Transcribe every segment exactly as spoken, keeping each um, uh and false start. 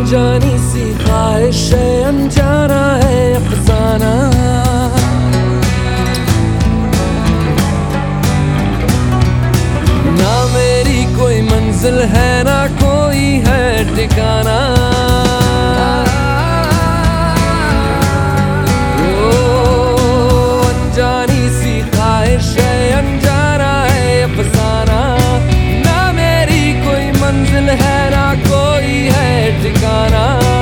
अनजानी सी ख्वाहिश है, अनजाना है अफसाना। ना मेरी कोई मंजिल है, ना कोई है ठिकाना। ओ अनजानी सी ख्वाहिश है, अनजाना है अफसाना। ना मेरी कोई मंजिल है, ना कोई है ठिकाना।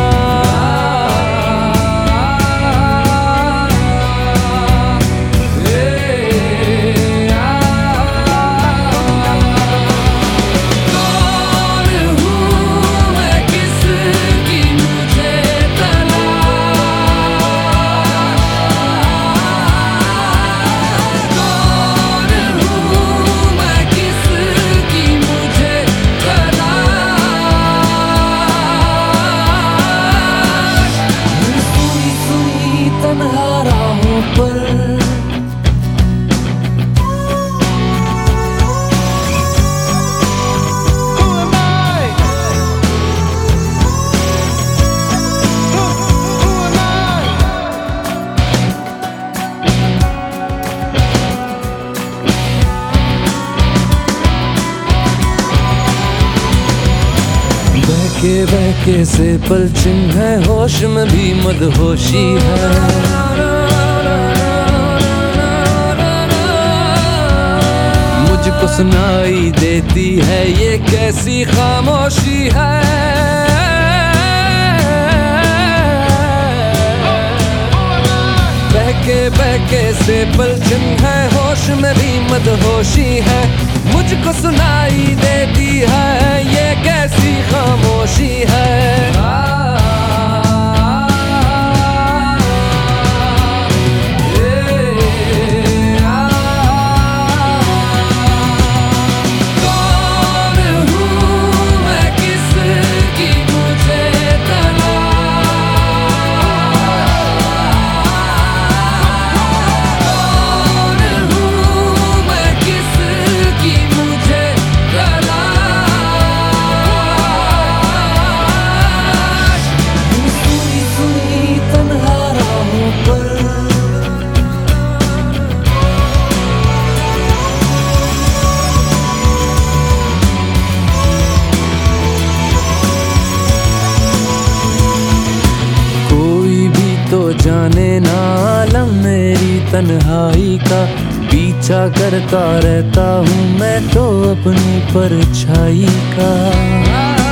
बहके बहके से पलछिन है, होश में भी मदहोशी है। मुझको सुनाई देती है ये कैसी खामोशी है। बहके बहके से पलछिन है, होश में भी मदहोशी है। मुझको सुनाई देती है ये कैसी खामोशी है। तो जाने ना आलम मेरी तन्हाई का, पीछा करता रहता हूँ मैं तो अपनी परछाई का।